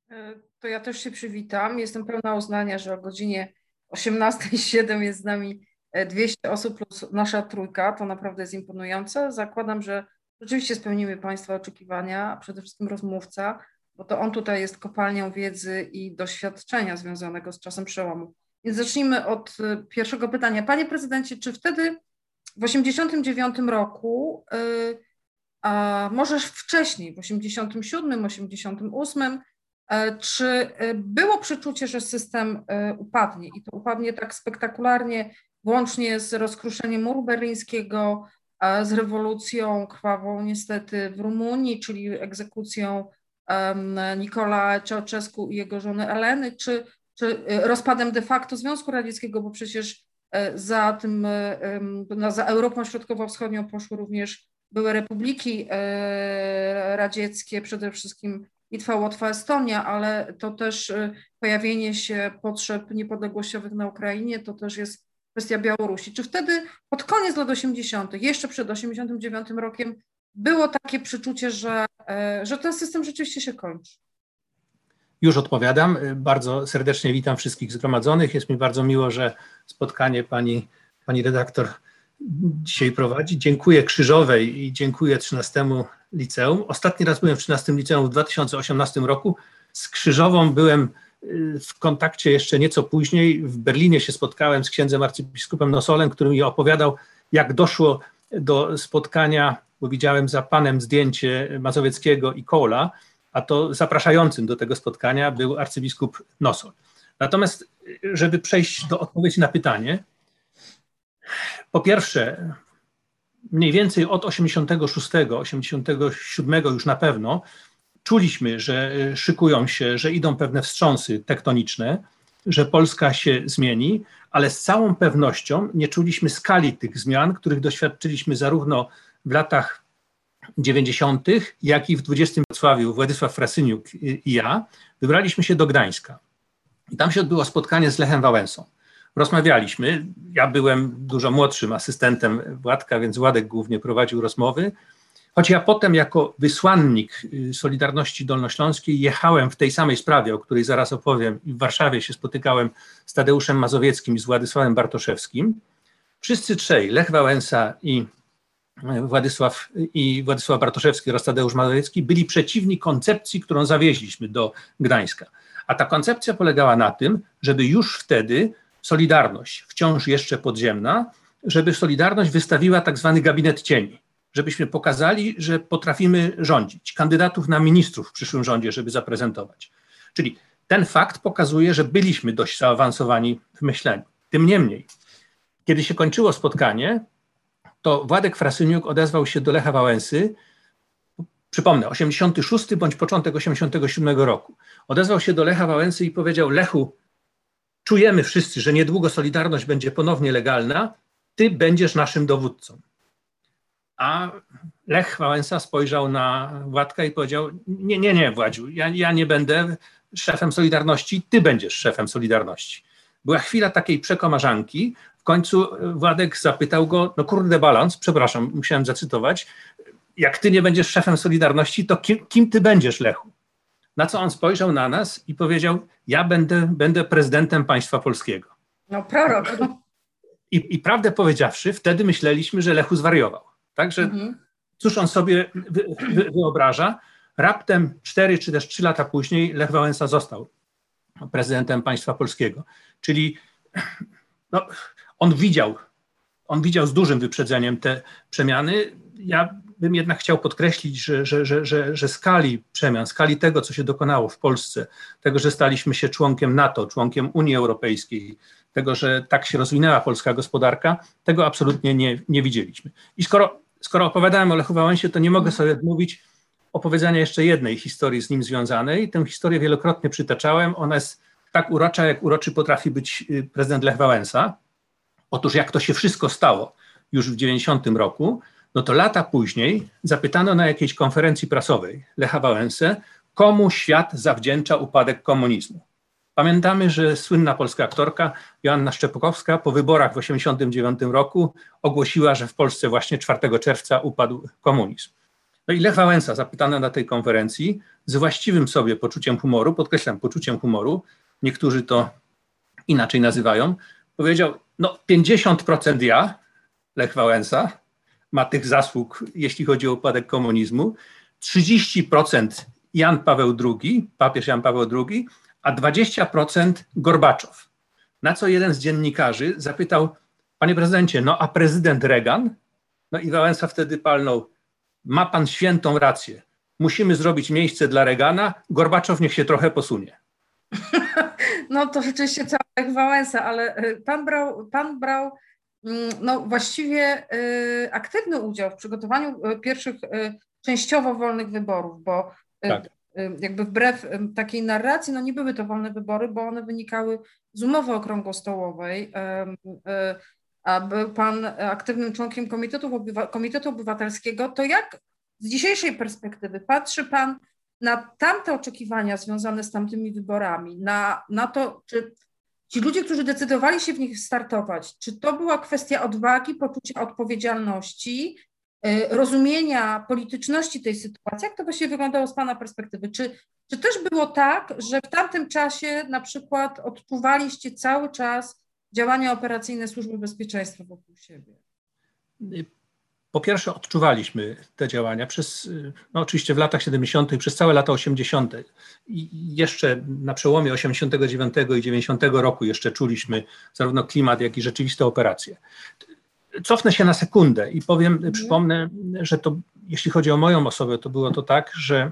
To ja też się przywitam. Jestem pełna uznania, że o godzinie 18:07 jest z nami 200 osób plus nasza trójka. To naprawdę jest imponujące. Zakładam, że rzeczywiście spełnimy Państwa oczekiwania, a przede wszystkim rozmówca, bo to on tutaj jest kopalnią wiedzy i doświadczenia związanego z czasem przełomu. Więc zacznijmy od pierwszego pytania. Panie prezydencie, czy wtedy w 1989 roku, a może wcześniej, w 1987, 1988, czy było przeczucie, że system upadnie i to upadnie tak spektakularnie, włącznie z rozkruszeniem muru berlińskiego, z rewolucją krwawą niestety w Rumunii, czyli egzekucją Nicolae Ceausescu i jego żony Eleny, czy rozpadem de facto Związku Radzieckiego, bo przecież za tym, za Europą Środkowo-Wschodnią poszły również były republiki radzieckie, przede wszystkim Litwa, Łotwa, Estonia, ale to też pojawienie się potrzeb niepodległościowych na Ukrainie, to też jest kwestia Białorusi. Czy wtedy pod koniec lat 80., jeszcze przed 89 rokiem, było takie przeczucie, że ten system rzeczywiście się kończy? Już odpowiadam. Bardzo serdecznie witam wszystkich zgromadzonych. Jest mi bardzo miło, że spotkanie pani redaktor dzisiaj prowadzi. Dziękuję Krzyżowej i dziękuję 13 liceum. Ostatni raz byłem w 13 liceum w 2018 roku. Z Krzyżową byłem w kontakcie jeszcze nieco później. W Berlinie się spotkałem z księdzem arcybiskupem Nossolem, który mi opowiadał, jak doszło do spotkania, bo widziałem za panem zdjęcie Mazowieckiego i Kohla, a to zapraszającym do tego spotkania był arcybiskup Nossol. Natomiast, żeby przejść do odpowiedzi na pytanie, po pierwsze, mniej więcej od 86, 87 już na pewno czuliśmy, że szykują się, że idą pewne wstrząsy tektoniczne, że Polska się zmieni, ale z całą pewnością nie czuliśmy skali tych zmian, których doświadczyliśmy zarówno w latach 90., jak i w 20. Wrocławiu. Władysław Frasyniuk i ja wybraliśmy się do Gdańska. I tam się odbyło spotkanie z Lechem Wałęsą. Rozmawialiśmy, ja byłem dużo młodszym asystentem Władka, więc Władek głównie prowadził rozmowy, choć ja potem jako wysłannik Solidarności Dolnośląskiej jechałem w tej samej sprawie, o której zaraz opowiem, i w Warszawie się spotykałem z Tadeuszem Mazowieckim i z Władysławem Bartoszewskim. Wszyscy trzej, Lech Wałęsa i Władysław Bartoszewski oraz Tadeusz Mazowiecki, byli przeciwni koncepcji, którą zawieźliśmy do Gdańska. A ta koncepcja polegała na tym, żeby już wtedy Solidarność, wciąż jeszcze podziemna, żeby Solidarność wystawiła tak zwany gabinet cieni, żebyśmy pokazali, że potrafimy rządzić, kandydatów na ministrów w przyszłym rządzie, żeby zaprezentować. Czyli ten fakt pokazuje, że byliśmy dość zaawansowani w myśleniu. Tym niemniej, kiedy się kończyło spotkanie, to Władek Frasyniuk odezwał się do Lecha Wałęsy, przypomnę, 86 bądź początek 87 roku. Odezwał się do Lecha Wałęsy i powiedział: Lechu, czujemy wszyscy, że niedługo Solidarność będzie ponownie legalna, ty będziesz naszym dowódcą. A Lech Wałęsa spojrzał na Władka i powiedział: nie, Władziu, ja nie będę szefem Solidarności, ty będziesz szefem Solidarności. Była chwila takiej przekomarzanki. W końcu Władek zapytał go: no kurde balans, przepraszam, musiałem zacytować, jak ty nie będziesz szefem Solidarności, to kim ty będziesz, Lechu? Na co on spojrzał na nas i powiedział: ja będę prezydentem państwa polskiego. No prorok. I prawdę powiedziawszy, wtedy myśleliśmy, że Lechu zwariował. Także cóż on sobie wyobraża? Raptem 4 czy też 3 lata później Lech Wałęsa został prezydentem państwa polskiego. Czyli no, on widział z dużym wyprzedzeniem te przemiany. Ja bym jednak chciał podkreślić, że skali przemian, skali tego, co się dokonało w Polsce, tego, że staliśmy się członkiem NATO, członkiem Unii Europejskiej, tego, że tak się rozwinęła polska gospodarka, tego absolutnie nie widzieliśmy. I skoro opowiadałem o Lechu Wałęsie, to nie mogę sobie odmówić opowiedzenia jeszcze jednej historii z nim związanej. Tę historię wielokrotnie przytaczałem. Ona jest tak urocza, jak uroczy potrafi być prezydent Lech Wałęsa. Otóż jak to się wszystko stało już w 90 roku, no to lata później zapytano na jakiejś konferencji prasowej Lecha Wałęsę, komu świat zawdzięcza upadek komunizmu. Pamiętamy, że słynna polska aktorka Joanna Szczepkowska po wyborach w 1989 roku ogłosiła, że w Polsce właśnie 4 czerwca upadł komunizm. No i Lech Wałęsa, zapytany na tej konferencji, z właściwym sobie poczuciem humoru, podkreślam, poczuciem humoru, niektórzy to inaczej nazywają, powiedział, no 50% ja, Lech Wałęsa, ma tych zasług, jeśli chodzi o upadek komunizmu, 30% Jan Paweł II, papież Jan Paweł II, a 20% Gorbaczow. Na co jeden z dziennikarzy zapytał, panie prezydencie, no a prezydent Reagan? No i Wałęsa wtedy palnął, ma pan świętą rację, musimy zrobić miejsce dla Reagana, Gorbaczow niech się trochę posunie. No to rzeczywiście cały Lech Wałęsa, ale pan brał no właściwie aktywny udział w przygotowaniu pierwszych częściowo wolnych wyborów, bo Tak. Jakby wbrew takiej narracji, no nie były to wolne wybory, bo one wynikały z umowy okrągłostołowej, a był pan aktywnym członkiem Komitetu Obywatelskiego, to jak z dzisiejszej perspektywy patrzy pan na tamte oczekiwania związane z tamtymi wyborami, na to, czy ci ludzie, którzy decydowali się w nich startować, czy to była kwestia odwagi, poczucia odpowiedzialności, rozumienia polityczności tej sytuacji? Jak to właściwie wyglądało z pana perspektywy? Czy też było tak, że w tamtym czasie na przykład odczuwaliście cały czas działania operacyjne Służby Bezpieczeństwa wokół siebie? Po pierwsze odczuwaliśmy te działania no oczywiście w latach 70., przez całe lata 80. I jeszcze na przełomie 89 i 90 roku jeszcze czuliśmy zarówno klimat, jak i rzeczywiste operacje. Cofnę się na sekundę i przypomnę, że to, jeśli chodzi o moją osobę, to było to tak, że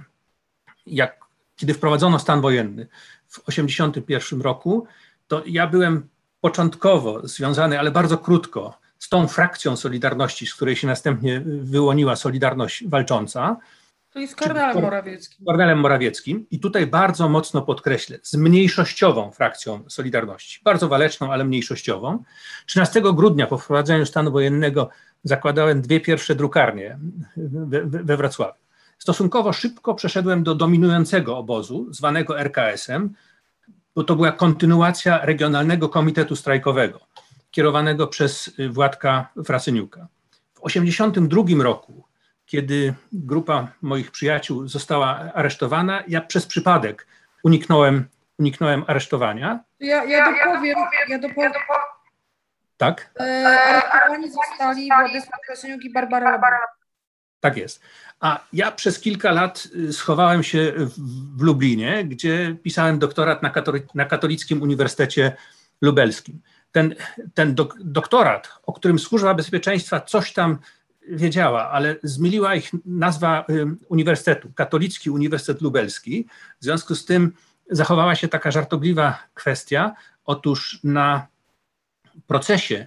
kiedy wprowadzono stan wojenny w 81 roku, to ja byłem początkowo związany, ale bardzo krótko, z tą frakcją Solidarności, z której się następnie wyłoniła Solidarność Walcząca. Czyli z Kornelem Morawieckim. Kornelem Morawieckim. I tutaj bardzo mocno podkreślę, z mniejszościową frakcją Solidarności. Bardzo waleczną, ale mniejszościową. 13 grudnia po wprowadzeniu stanu wojennego zakładałem 2 pierwsze drukarnie we Wrocławiu. Stosunkowo szybko przeszedłem do dominującego obozu, zwanego RKS-em, bo to była kontynuacja Regionalnego Komitetu Strajkowego, kierowanego przez Władka Frasyniuka. W 1982 roku, kiedy grupa moich przyjaciół została aresztowana, ja przez przypadek uniknąłem aresztowania. Ja dopowiem. Tak? Aresztowani zostali Władysław Frasyniuk i Barbara Lubina. Tak jest. A ja przez kilka lat schowałem się w Lublinie, gdzie pisałem doktorat na Katolickim Uniwersytecie Lubelskim. Ten doktorat, o którym Służba Bezpieczeństwa coś tam wiedziała, ale zmyliła ich nazwa uniwersytetu, Katolicki Uniwersytet Lubelski. W związku z tym zachowała się taka żartobliwa kwestia. Otóż na procesie,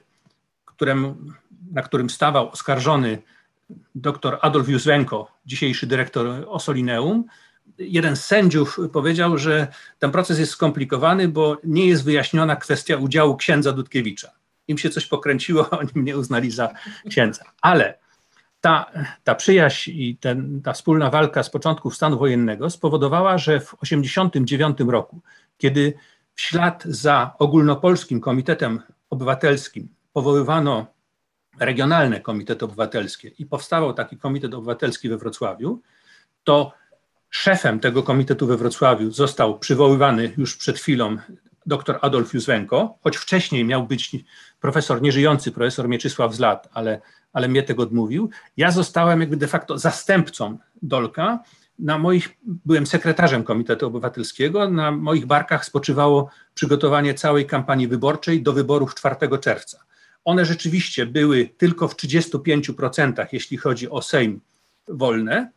na którym stawał oskarżony dr Adolf Józwenko, dzisiejszy dyrektor Ossolineum, jeden z sędziów powiedział, że ten proces jest skomplikowany, bo nie jest wyjaśniona kwestia udziału księdza Dudkiewicza. Im się coś pokręciło, oni mnie uznali za księdza. Ale ta przyjaźń i ta wspólna walka z początków stanu wojennego spowodowała, że w 1989 roku, kiedy w ślad za Ogólnopolskim Komitetem Obywatelskim powoływano regionalne komitety obywatelskie i powstawał taki komitet obywatelski we Wrocławiu, to szefem tego komitetu we Wrocławiu został przywoływany już przed chwilą dr Adolf Józwenko, choć wcześniej miał być nieżyjący profesor Mieczysław Zlat, ale mnie tego odmówił. Ja zostałem jakby de facto zastępcą Dolka. Byłem sekretarzem Komitetu Obywatelskiego, na moich barkach spoczywało przygotowanie całej kampanii wyborczej do wyborów 4 czerwca. One rzeczywiście były tylko w 35%, jeśli chodzi o Sejm, wolne.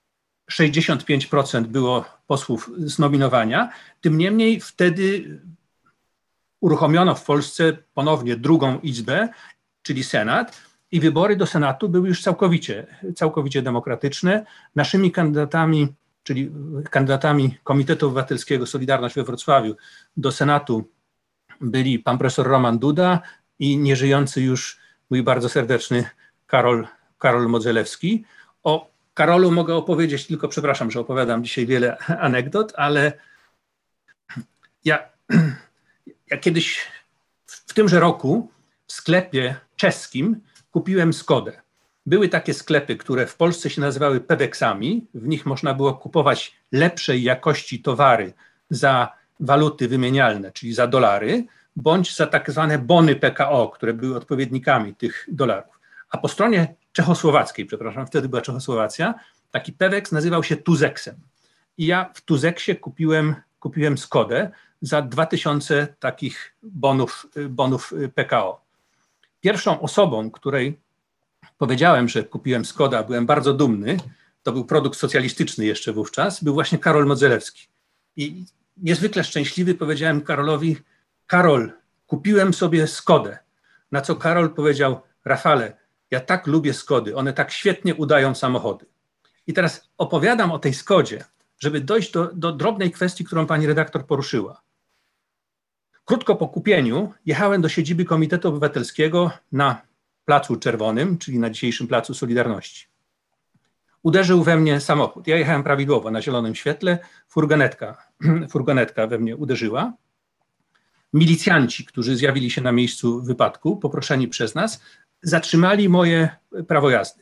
65% było posłów z nominowania. Tym niemniej wtedy uruchomiono w Polsce ponownie drugą izbę, czyli Senat, i wybory do Senatu były już całkowicie demokratyczne. Naszymi kandydatami, czyli kandydatami Komitetu Obywatelskiego Solidarność we Wrocławiu do Senatu byli pan profesor Roman Duda i nieżyjący już mój bardzo serdeczny Karol Modzelewski. O Karolu mogę opowiedzieć, tylko przepraszam, że opowiadam dzisiaj wiele anegdot, ale ja kiedyś w tymże roku w sklepie czeskim kupiłem Skodę. były takie sklepy, które w Polsce się nazywały Peweksami. W nich można było kupować lepszej jakości towary za waluty wymienialne, czyli za dolary, bądź za tak zwane bony PKO, które były odpowiednikami tych dolarów. A po stronie czechosłowackiej, przepraszam, wtedy była Czechosłowacja, taki Peweks nazywał się Tuzeksem. I ja w Tuzeksie kupiłem Skodę za 2000 takich bonów PKO. Pierwszą osobą, której powiedziałem, że kupiłem Skoda, byłem bardzo dumny, to był produkt socjalistyczny jeszcze wówczas, był właśnie Karol Modzelewski. I niezwykle szczęśliwy powiedziałem Karolowi: Karol, kupiłem sobie Skodę. Na co Karol powiedział: Rafale, ja tak lubię Skody, one tak świetnie udają samochody. I teraz opowiadam o tej Skodzie, żeby dojść do drobnej kwestii, którą pani redaktor poruszyła. Krótko po kupieniu jechałem do siedziby Komitetu Obywatelskiego na Placu Czerwonym, czyli na dzisiejszym Placu Solidarności. Uderzył we mnie samochód. Ja jechałem prawidłowo na zielonym świetle, furgonetka we mnie uderzyła. Milicjanci, którzy zjawili się na miejscu wypadku, poproszeni przez nas, zatrzymali moje prawo jazdy.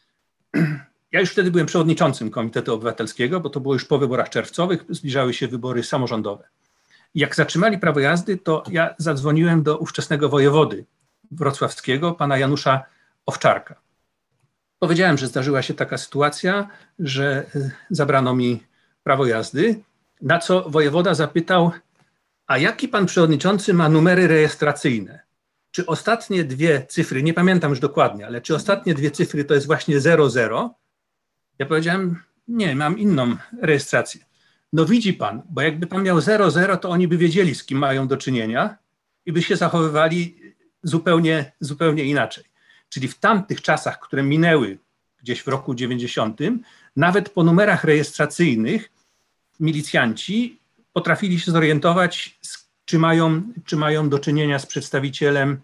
Ja już wtedy byłem przewodniczącym Komitetu Obywatelskiego, bo to było już po wyborach czerwcowych, zbliżały się wybory samorządowe. Jak zatrzymali prawo jazdy, to ja zadzwoniłem do ówczesnego wojewody wrocławskiego, pana Janusza Owczarka. Powiedziałem, że zdarzyła się taka sytuacja, że zabrano mi prawo jazdy, na co wojewoda zapytał: a jaki pan przewodniczący ma numery rejestracyjne? Czy ostatnie dwie cyfry, nie pamiętam już dokładnie, ale czy ostatnie dwie cyfry to jest właśnie 00? Ja powiedziałem: nie, mam inną rejestrację. No widzi pan, bo jakby pan miał 00, to oni by wiedzieli, z kim mają do czynienia i by się zachowywali zupełnie inaczej. Czyli w tamtych czasach, które minęły gdzieś w roku 90, nawet po numerach rejestracyjnych milicjanci potrafili się zorientować, czy mają do czynienia z przedstawicielem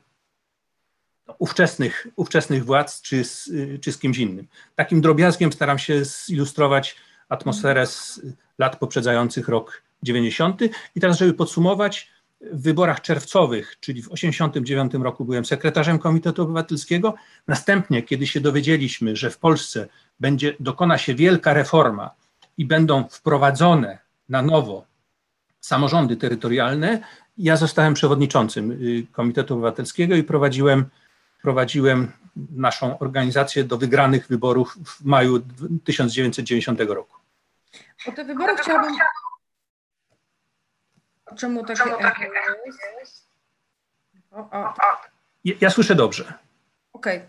ówczesnych władz, czy z kimś innym. Takim drobiazgiem staram się zilustrować atmosferę z lat poprzedzających rok 90. I teraz, żeby podsumować, w wyborach czerwcowych, czyli w 89 roku byłem sekretarzem Komitetu Obywatelskiego. Następnie, kiedy się dowiedzieliśmy, że w Polsce dokona się wielka reforma i będą wprowadzone na nowo samorządy terytorialne, ja zostałem przewodniczącym Komitetu Obywatelskiego i prowadziłem naszą organizację do wygranych wyborów w maju 1990 roku. O te wybory chciałabym... Czemu takie jest? Ja słyszę dobrze. Okej.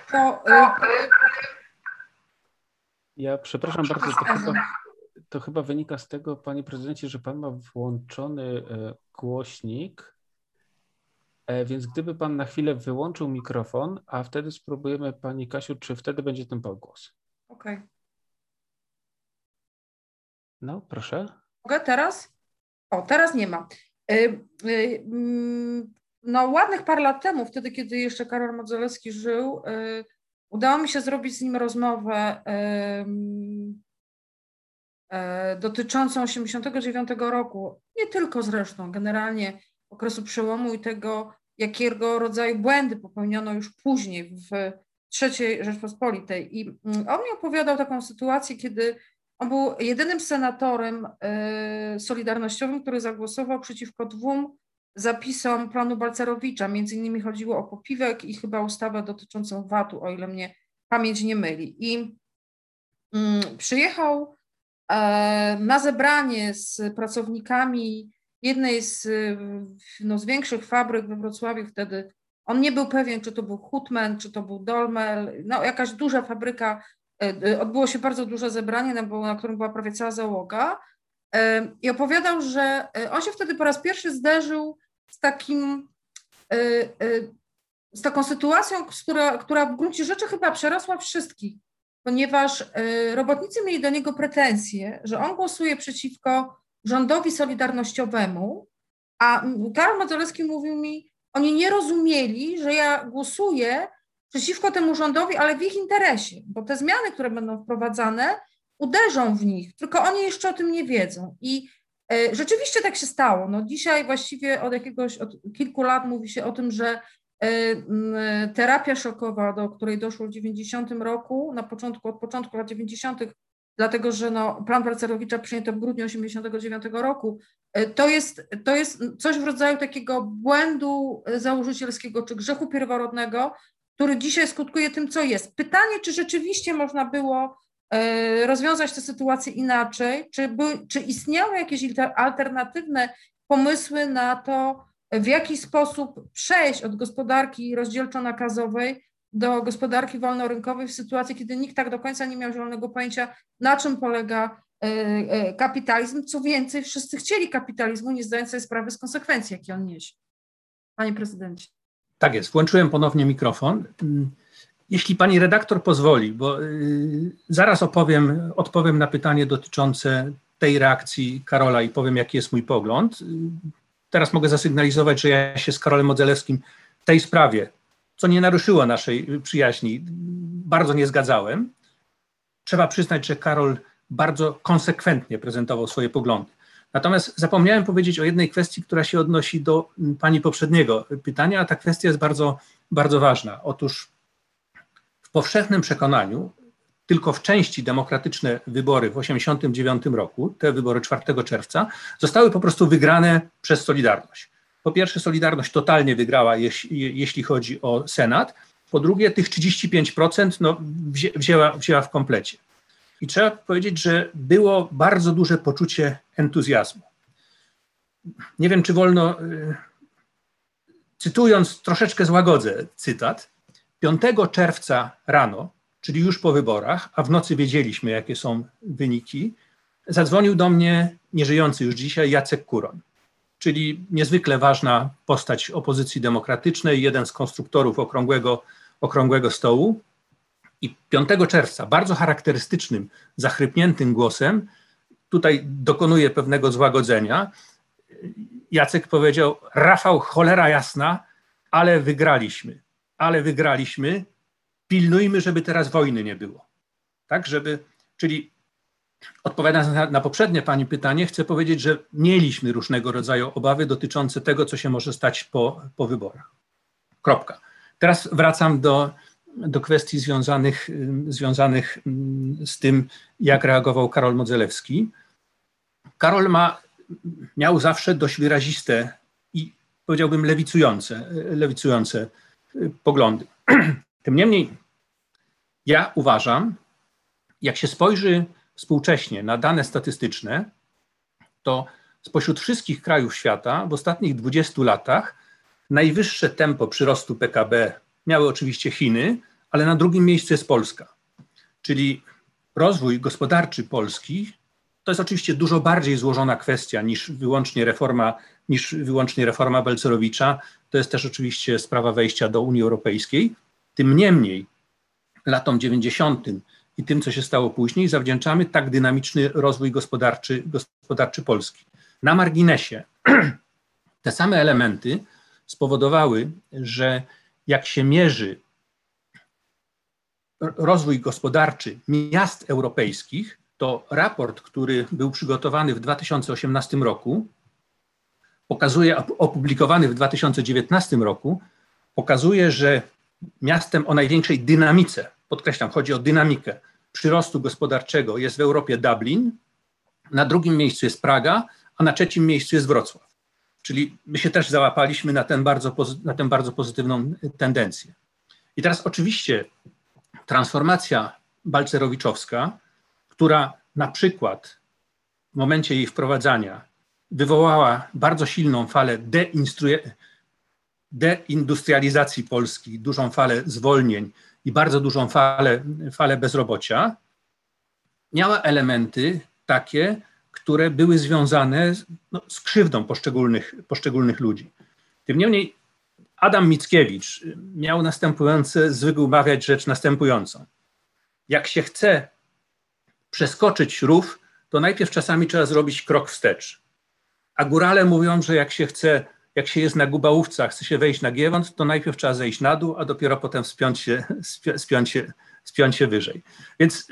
Ja przepraszam bardzo, to chyba wynika z tego, panie prezydencie, że pan ma włączony głośnik, więc gdyby pan na chwilę wyłączył mikrofon, a wtedy spróbujemy, pani Kasiu, czy wtedy będzie ten głos. Okej. No, proszę. Mogę teraz? O, teraz nie ma. No, ładnych parę lat temu, wtedy, kiedy jeszcze Karol Modzelewski żył, udało mi się zrobić z nim rozmowę dotyczącą 89 roku, nie tylko zresztą, generalnie okresu przełomu i tego, jakiego rodzaju błędy popełniono już później w III Rzeczpospolitej. I on mi opowiadał taką sytuację, kiedy on był jedynym senatorem solidarnościowym, który zagłosował przeciwko 2 zapisom planu Balcerowicza. Między innymi chodziło o popiwek i chyba ustawę dotyczącą VAT-u, o ile mnie pamięć nie myli. I przyjechał na zebranie z pracownikami jednej z większych fabryk we Wrocławiu wtedy. On nie był pewien, czy to był Hutman, czy to był Dolmel, no jakaś duża fabryka. Odbyło się bardzo duże zebranie, na którym była prawie cała załoga, i opowiadał, że on się wtedy po raz pierwszy zderzył z taką sytuacją, która w gruncie rzeczy chyba przerosła wszystkich, ponieważ robotnicy mieli do niego pretensje, że on głosuje przeciwko rządowi solidarnościowemu, a Karol Modzelewski mówił mi, oni nie rozumieli, że ja głosuję przeciwko temu rządowi, ale w ich interesie, bo te zmiany, które będą wprowadzane, uderzą w nich, tylko oni jeszcze o tym nie wiedzą. I rzeczywiście tak się stało. No dzisiaj właściwie od kilku lat mówi się o tym, że terapia szokowa, do której doszło w 90 roku, od początku lat 90., dlatego że plan Balcerowicza przyjęto w grudniu 89 roku, to jest coś w rodzaju takiego błędu założycielskiego czy grzechu pierworodnego, który dzisiaj skutkuje tym, co jest. Pytanie, czy rzeczywiście można było rozwiązać tę sytuację inaczej, czy istniały jakieś alternatywne pomysły na to, w jaki sposób przejść od gospodarki rozdzielczo-nakazowej do gospodarki wolnorynkowej w sytuacji, kiedy nikt tak do końca nie miał zielonego pojęcia, na czym polega kapitalizm. Co więcej, wszyscy chcieli kapitalizmu, nie zdając sobie sprawy z konsekwencji, jakie on niesie. Panie prezydencie. Tak jest, włączyłem ponownie mikrofon. Jeśli pani redaktor pozwoli, bo zaraz odpowiem na pytanie dotyczące tej reakcji Karola i powiem, jaki jest mój pogląd. Teraz mogę zasygnalizować, że ja się z Karolem Modzelewskim w tej sprawie, co nie naruszyło naszej przyjaźni, bardzo nie zgadzałem. Trzeba przyznać, że Karol bardzo konsekwentnie prezentował swoje poglądy. Natomiast zapomniałem powiedzieć o jednej kwestii, która się odnosi do pani poprzedniego pytania, a ta kwestia jest bardzo, bardzo ważna. Otóż w powszechnym przekonaniu tylko w części demokratyczne wybory w 1989 roku, te wybory 4 czerwca, zostały po prostu wygrane przez Solidarność. Po pierwsze, Solidarność totalnie wygrała, jeśli chodzi o Senat. Po drugie, tych 35% wzięła w komplecie. I trzeba powiedzieć, że było bardzo duże poczucie entuzjazmu. Nie wiem, czy wolno, cytując, troszeczkę złagodzę cytat. 5 czerwca rano, czyli już po wyborach, a w nocy wiedzieliśmy, jakie są wyniki, zadzwonił do mnie nieżyjący już dzisiaj Jacek Kuroń, czyli niezwykle ważna postać opozycji demokratycznej, jeden z konstruktorów okrągłego stołu. I 5 czerwca bardzo charakterystycznym, zachrypniętym głosem, tutaj dokonuje pewnego złagodzenia, Jacek powiedział: Rafał, cholera jasna, ale wygraliśmy, pilnujmy, żeby teraz wojny nie było. Tak, czyli odpowiadając na poprzednie pani pytanie, chcę powiedzieć, że mieliśmy różnego rodzaju obawy dotyczące tego, co się może stać po wyborach. Kropka. Teraz wracam do kwestii związanych z tym, jak reagował Karol Modzelewski. Karol miał zawsze dość wyraziste i powiedziałbym lewicujące poglądy. Tym niemniej ja uważam, jak się spojrzy współcześnie na dane statystyczne, to spośród wszystkich krajów świata w ostatnich 20 latach najwyższe tempo przyrostu PKB miały oczywiście Chiny, ale na drugim miejscu jest Polska. Czyli rozwój gospodarczy Polski to jest oczywiście dużo bardziej złożona kwestia niż wyłącznie reforma Balcerowicza. To jest też oczywiście sprawa wejścia do Unii Europejskiej. Tym niemniej latom 90. i tym, co się stało później, zawdzięczamy tak dynamiczny rozwój gospodarczy Polski. Na marginesie te same elementy spowodowały, że jak się mierzy rozwój gospodarczy miast europejskich, to raport, który był przygotowany w 2018 roku, opublikowany w 2019 roku, pokazuje, że miastem o największej dynamice, podkreślam, chodzi o dynamikę przyrostu gospodarczego, jest w Europie Dublin, na drugim miejscu jest Praga, a na trzecim miejscu jest Wrocław. Czyli my się też załapaliśmy na tę bardzo pozytywną tendencję. I teraz oczywiście transformacja balcerowiczowska, która na przykład w momencie jej wprowadzania wywołała bardzo silną falę deindustrializacji Polski, dużą falę zwolnień i bardzo dużą falę bezrobocia, miała elementy takie, które były związane z krzywdą poszczególnych ludzi. Tym niemniej Adam Mickiewicz miał zwykł mawiać rzecz następującą. Jak się chce przeskoczyć rów, to najpierw czasami trzeba zrobić krok wstecz. A górale mówią, że jak się jest na Gubałówce, chce się wejść na Giewont, to najpierw trzeba zejść na dół, a dopiero potem spiąć się wyżej. Więc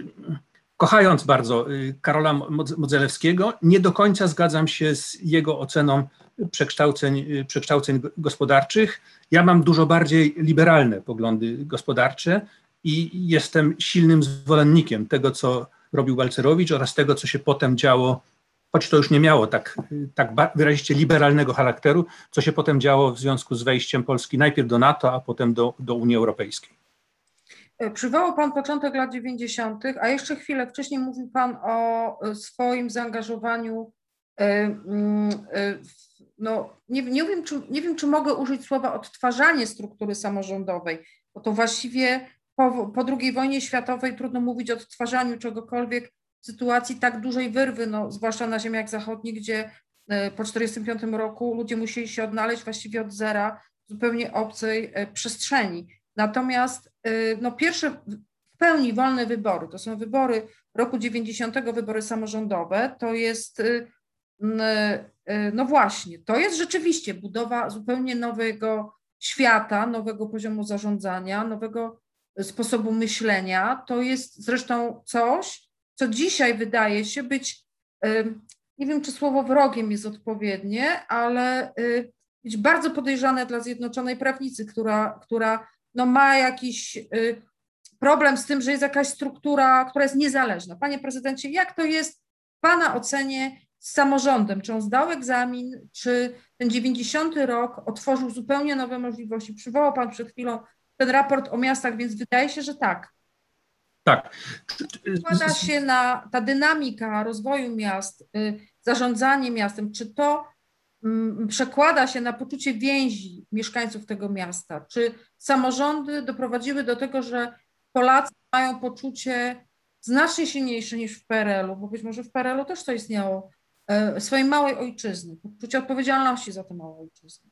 kochając bardzo Karola Modzelewskiego, nie do końca zgadzam się z jego oceną przekształceń gospodarczych. Ja mam dużo bardziej liberalne poglądy gospodarcze i jestem silnym zwolennikiem tego, co robił Balcerowicz oraz tego, co się potem działo, choć to już nie miało tak wyraziście liberalnego charakteru, co się potem działo w związku z wejściem Polski najpierw do NATO, a potem do Unii Europejskiej. Przywołał Pan początek lat 90., a jeszcze chwilę wcześniej mówił Pan o swoim zaangażowaniu. No, nie wiem, czy mogę użyć słowa odtwarzanie struktury samorządowej, bo to właściwie po II wojnie światowej trudno mówić o odtwarzaniu czegokolwiek w sytuacji tak dużej wyrwy, no, zwłaszcza na ziemiach zachodnich, gdzie po 1945 roku ludzie musieli się odnaleźć właściwie od zera w zupełnie obcej przestrzeni. Natomiast no, pierwsze w pełni wolne wybory, to są wybory roku 90, wybory samorządowe, to jest, no właśnie, to jest rzeczywiście budowa zupełnie nowego świata, nowego poziomu zarządzania, nowego sposobu myślenia. To jest zresztą coś, co dzisiaj wydaje się być, nie wiem, czy słowo wrogiem jest odpowiednie, ale być bardzo podejrzane dla Zjednoczonej Prawicy, która no, ma jakiś problem z tym, że jest jakaś struktura, która jest niezależna. Panie prezydencie, jak to jest w Pana ocenie z samorządem? Czy on zdał egzamin, czy ten 90 rok otworzył zupełnie nowe możliwości? Przywołał Pan przed chwilą ten raport o miastach, więc wydaje się, że tak. Tak. Składa się na ta dynamika rozwoju miast, zarządzanie miastem, czy to przekłada się na poczucie więzi mieszkańców tego miasta? Czy samorządy doprowadziły do tego, że Polacy mają poczucie znacznie silniejsze niż w PRL-u, bo być może w PRL-u też to istniało, swojej małej ojczyzny, poczucie odpowiedzialności za tę małą ojczyznę?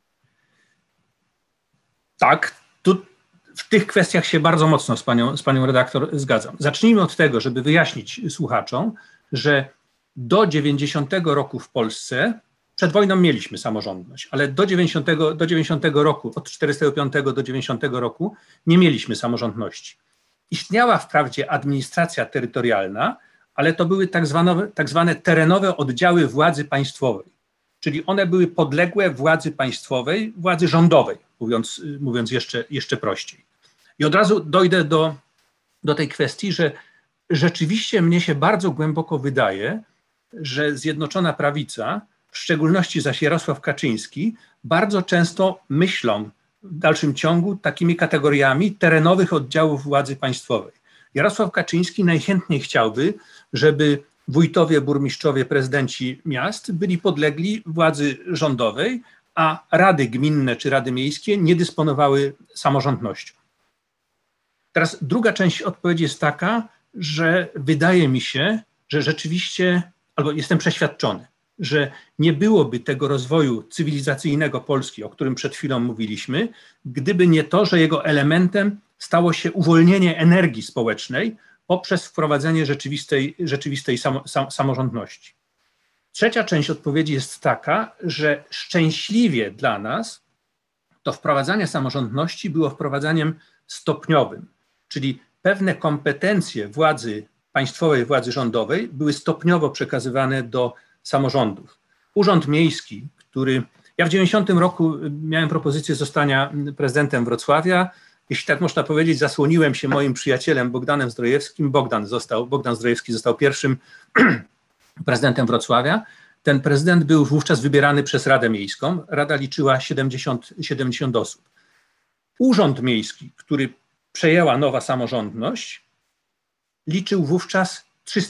Tak, tu w tych kwestiach się bardzo mocno z panią redaktor zgadzam. Zacznijmy od tego, żeby wyjaśnić słuchaczom, że do 90 roku w Polsce, przed wojną mieliśmy samorządność, ale do 90 roku, od 45 do 90 roku nie mieliśmy samorządności. Istniała wprawdzie administracja terytorialna, ale to były tak zwane terenowe oddziały władzy państwowej, czyli one były podległe władzy państwowej, władzy rządowej, mówiąc jeszcze prościej. I od razu dojdę do tej kwestii, że rzeczywiście mnie się bardzo głęboko wydaje, że Zjednoczona Prawica, w szczególności zaś Jarosław Kaczyński, bardzo często myślą w dalszym ciągu takimi kategoriami terenowych oddziałów władzy państwowej. Jarosław Kaczyński najchętniej chciałby, żeby wójtowie, burmistrzowie, prezydenci miast byli podlegli władzy rządowej, a rady gminne czy rady miejskie nie dysponowały samorządnością. Teraz druga część odpowiedzi jest taka, że wydaje mi się, że rzeczywiście, albo jestem przeświadczony, że nie byłoby tego rozwoju cywilizacyjnego Polski, o którym przed chwilą mówiliśmy, gdyby nie to, że jego elementem stało się uwolnienie energii społecznej poprzez wprowadzenie rzeczywistej samorządności. Trzecia część odpowiedzi jest taka, że szczęśliwie dla nas to wprowadzanie samorządności było wprowadzaniem stopniowym, czyli pewne kompetencje władzy państwowej, władzy rządowej były stopniowo przekazywane do samorządów. Urząd Miejski, który... Ja w 90 roku miałem propozycję zostania prezydentem Wrocławia. Jeśli tak można powiedzieć, zasłoniłem się moim przyjacielem Bogdanem Zdrojewskim. Bogdan Zdrojewski został pierwszym prezydentem Wrocławia. Ten prezydent był wówczas wybierany przez Radę Miejską. Rada liczyła 70 osób. Urząd Miejski, który przejęła nowa samorządność, liczył wówczas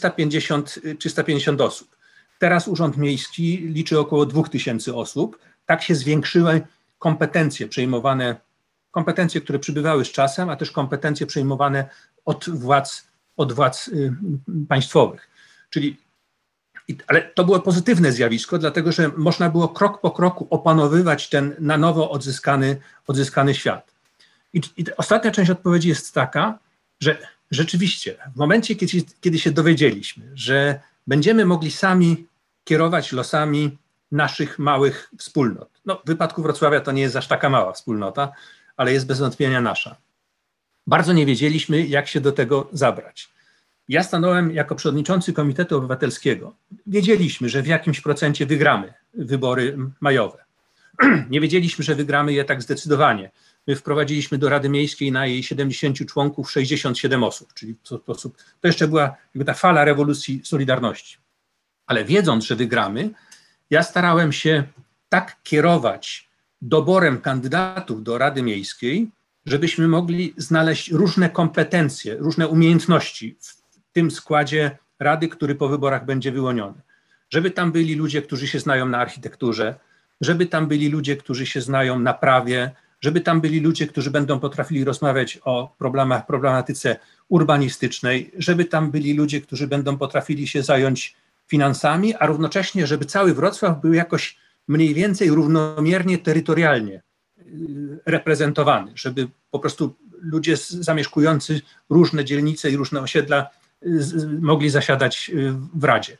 350 osób. Teraz Urząd Miejski liczy około 2000 osób. Tak się zwiększyły kompetencje przejmowane, kompetencje, które przybywały z czasem, a też kompetencje przejmowane od władz państwowych. Ale to było pozytywne zjawisko, dlatego że można było krok po kroku opanowywać ten na nowo odzyskany świat. I ostatnia część odpowiedzi jest taka, że rzeczywiście w momencie, kiedy się dowiedzieliśmy, że będziemy mogli sami kierować losami naszych małych wspólnot. No, w wypadku Wrocławia to nie jest aż taka mała wspólnota, ale jest bez wątpienia nasza. Bardzo nie wiedzieliśmy, jak się do tego zabrać. Ja stanąłem jako przewodniczący Komitetu Obywatelskiego. Wiedzieliśmy, że w jakimś procencie wygramy wybory majowe. Nie wiedzieliśmy, że wygramy je tak zdecydowanie. My wprowadziliśmy do Rady Miejskiej na jej 70 członków 67 osób, czyli w sposób, to jeszcze była jakby ta fala rewolucji Solidarności. Ale wiedząc, że wygramy, ja starałem się tak kierować doborem kandydatów do Rady Miejskiej, żebyśmy mogli znaleźć różne kompetencje, różne umiejętności w tym składzie Rady, który po wyborach będzie wyłoniony. Żeby tam byli ludzie, którzy się znają na architekturze, żeby tam byli ludzie, którzy się znają na prawie, żeby tam byli ludzie, którzy będą potrafili rozmawiać o problematyce urbanistycznej, żeby tam byli ludzie, którzy będą potrafili się zająć finansami, a równocześnie, żeby cały Wrocław był jakoś mniej więcej równomiernie terytorialnie reprezentowany, żeby po prostu ludzie zamieszkujący różne dzielnice i różne osiedla mogli zasiadać w Radzie.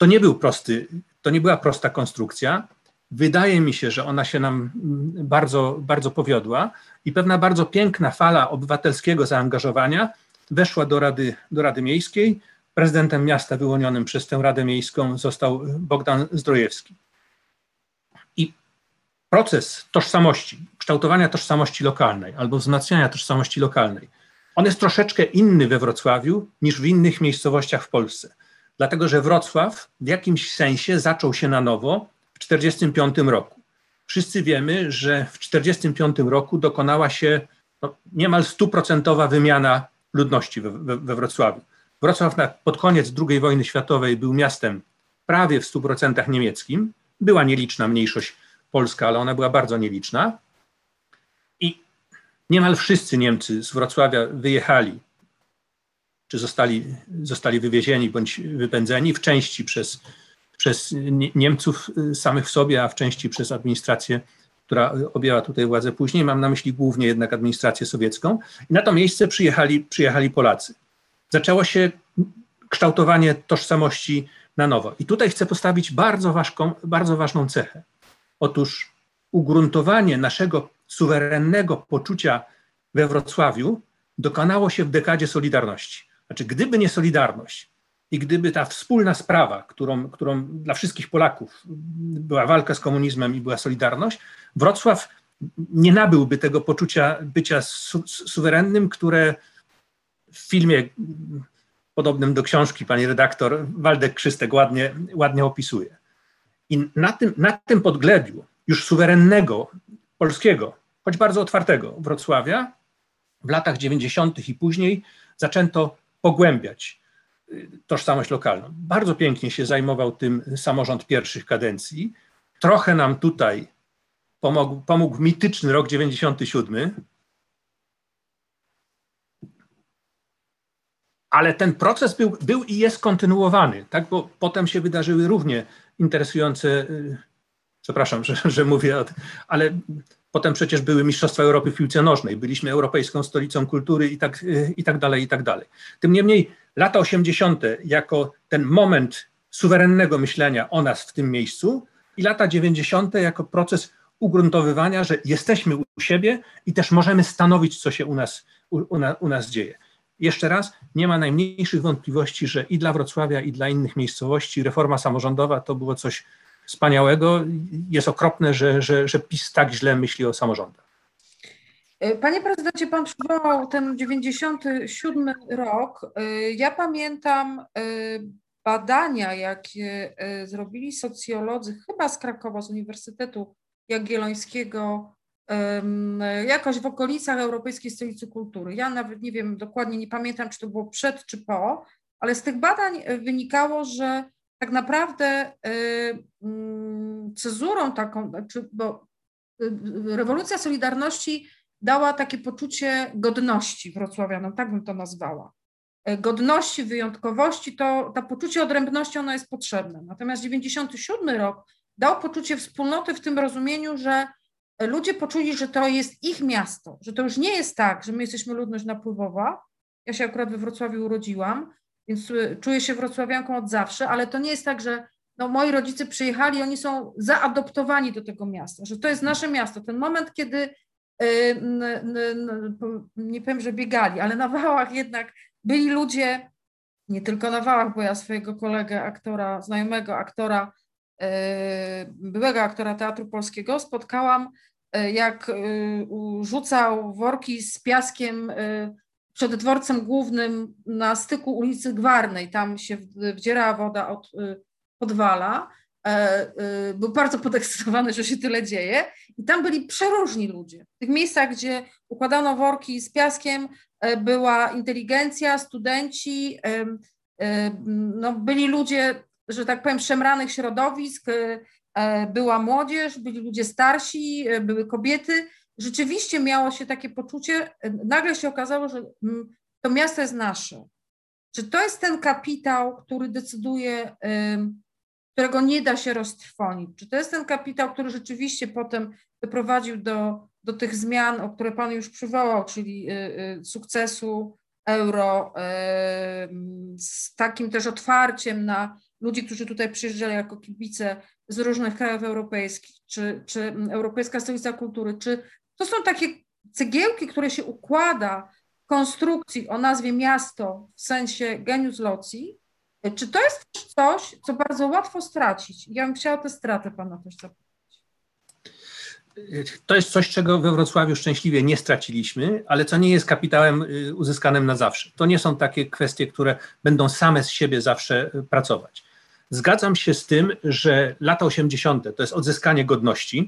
To nie była prosta konstrukcja. Wydaje mi się, że ona się nam bardzo, bardzo powiodła i pewna bardzo piękna fala obywatelskiego zaangażowania weszła do Rady Miejskiej. Prezydentem miasta wyłonionym przez tę Radę Miejską został Bogdan Zdrojewski. I proces tożsamości, kształtowania tożsamości lokalnej albo wzmacniania tożsamości lokalnej, on jest troszeczkę inny we Wrocławiu niż w innych miejscowościach w Polsce. Dlatego, że Wrocław w jakimś sensie zaczął się na nowo w 1945 roku. Wszyscy wiemy, że w 1945 roku dokonała się niemal 100% wymiana ludności we Wrocławiu. Wrocław pod koniec II wojny światowej był miastem prawie w 100% niemieckim. Była nieliczna mniejszość polska, ale ona była bardzo nieliczna. I niemal wszyscy Niemcy z Wrocławia wyjechali, czy zostali wywiezieni bądź wypędzeni, w części przez Niemców samych w sobie, a w części przez administrację, która objęła tutaj władzę później. Mam na myśli głównie jednak administrację sowiecką. I na to miejsce przyjechali Polacy. Zaczęło się kształtowanie tożsamości na nowo. I tutaj chcę postawić bardzo ważną cechę. Otóż ugruntowanie naszego suwerennego poczucia we Wrocławiu dokonało się w dekadzie Solidarności. Znaczy, gdyby nie Solidarność i gdyby ta wspólna sprawa, którą dla wszystkich Polaków była walka z komunizmem i była Solidarność, Wrocław nie nabyłby tego poczucia bycia suwerennym, które w filmie podobnym do książki pani redaktor Waldek Krzystek ładnie opisuje. I na tym podglebiu już suwerennego, polskiego, choć bardzo otwartego Wrocławia w latach 90. i później zaczęto pogłębiać tożsamość lokalną. Bardzo pięknie się zajmował tym samorząd pierwszych kadencji. Trochę nam tutaj pomógł mityczny rok 97. Ale ten proces był i jest kontynuowany, tak? Bo potem się wydarzyły równie interesujące, przepraszam, że mówię, ale potem przecież były Mistrzostwa Europy w piłce nożnej, byliśmy Europejską Stolicą Kultury i tak dalej, i tak dalej. Tym niemniej lata 80. jako ten moment suwerennego myślenia o nas w tym miejscu i lata 90. jako proces ugruntowywania, że jesteśmy u siebie i też możemy stanowić, co się u nas dzieje. Jeszcze raz, nie ma najmniejszych wątpliwości, że i dla Wrocławia, i dla innych miejscowości reforma samorządowa to było coś wspaniałego. Jest okropne, że PiS tak źle myśli o samorządach. Panie prezydencie, pan przywołał ten 97 rok. Ja pamiętam badania, jakie zrobili socjolodzy, chyba z Krakowa, z Uniwersytetu Jagiellońskiego, jakoś w okolicach Europejskiej Stolicy Kultury. Ja nawet nie wiem, dokładnie nie pamiętam, czy to było przed, czy po, ale z tych badań wynikało, że tak naprawdę cezurą taką, bo rewolucja Solidarności dała takie poczucie godności wrocławianom, tak bym to nazwała. Godności, wyjątkowości, to poczucie odrębności, ono jest potrzebne. Natomiast 97 rok dał poczucie wspólnoty w tym rozumieniu, że ludzie poczuli, że to jest ich miasto, że to już nie jest tak, że my jesteśmy ludność napływowa. Ja się akurat we Wrocławiu urodziłam, więc czuję się wrocławianką od zawsze, ale to nie jest tak, że moi rodzice przyjechali i oni są zaadoptowani do tego miasta, że to jest nasze miasto. Ten moment, kiedy nie powiem, że biegali, ale na Wałach jednak byli ludzie, nie tylko na Wałach, bo ja swojego kolegę aktora, znajomego aktora byłego aktora Teatru Polskiego, spotkałam, jak rzucał worki z piaskiem przed dworcem głównym na styku ulicy Gwarnej. Tam się wdzierała woda od podwala. Był bardzo podekscytowany, że się tyle dzieje. I tam byli przeróżni ludzie. W tych miejscach, gdzie układano worki z piaskiem, była inteligencja, studenci, no byli ludzie, że tak powiem, szemranych środowisk, była młodzież, byli ludzie starsi, były kobiety. Rzeczywiście miało się takie poczucie, nagle się okazało, że to miasto jest nasze. Czy to jest ten kapitał, który decyduje, którego nie da się roztrwonić? Czy to jest ten kapitał, który rzeczywiście potem doprowadził do tych zmian, o które Pan już przywołał, czyli sukcesu euro, z takim też otwarciem na ludzi, którzy tutaj przyjeżdżali jako kibice z różnych krajów europejskich, czy Europejska Stolica Kultury, czy to są takie cegiełki, które się układa w konstrukcji o nazwie miasto w sensie genius loci, czy to jest coś, co bardzo łatwo stracić? Ja bym chciała tę stratę Pana też zapytać. To jest coś, czego we Wrocławiu szczęśliwie nie straciliśmy, ale co nie jest kapitałem uzyskanym na zawsze. To nie są takie kwestie, które będą same z siebie zawsze pracować. Zgadzam się z tym, że lata 80. to jest odzyskanie godności.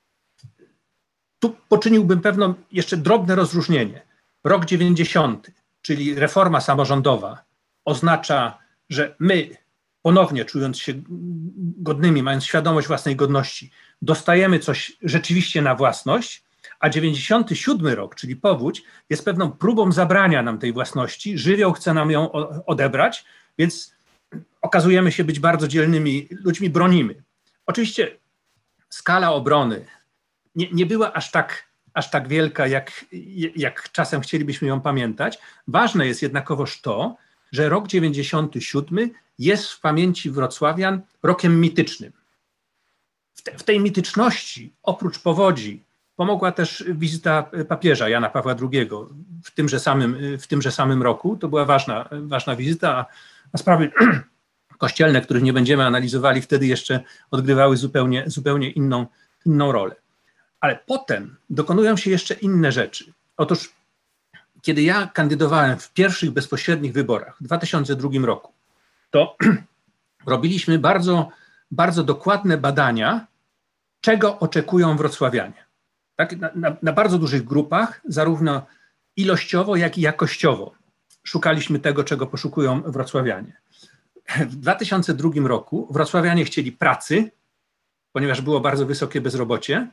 Tu poczyniłbym pewną jeszcze drobne rozróżnienie. Rok 90, czyli reforma samorządowa, oznacza, że my ponownie, czując się godnymi, mając świadomość własnej godności, dostajemy coś rzeczywiście na własność, a 97 rok, czyli powódź, jest pewną próbą zabrania nam tej własności. Żywioł chce nam ją odebrać, więc okazujemy się być bardzo dzielnymi ludźmi, bronimy. Oczywiście skala obrony nie była aż tak wielka, jak czasem chcielibyśmy ją pamiętać. Ważne jest jednakowoż to, że rok 97 jest w pamięci wrocławian rokiem mitycznym. W tej mityczności, oprócz powodzi, pomogła też wizyta papieża Jana Pawła II w tymże samym roku. To była ważna wizyta, a sprawy kościelne, których nie będziemy analizowali, wtedy jeszcze odgrywały zupełnie inną rolę. Ale potem dokonują się jeszcze inne rzeczy. Otóż kiedy ja kandydowałem w pierwszych bezpośrednich wyborach w 2002 roku, to robiliśmy bardzo dokładne badania, czego oczekują wrocławianie. Tak? Na bardzo dużych grupach, zarówno ilościowo, jak i jakościowo szukaliśmy tego, czego poszukują wrocławianie. W 2002 roku wrocławianie chcieli pracy, ponieważ było bardzo wysokie bezrobocie.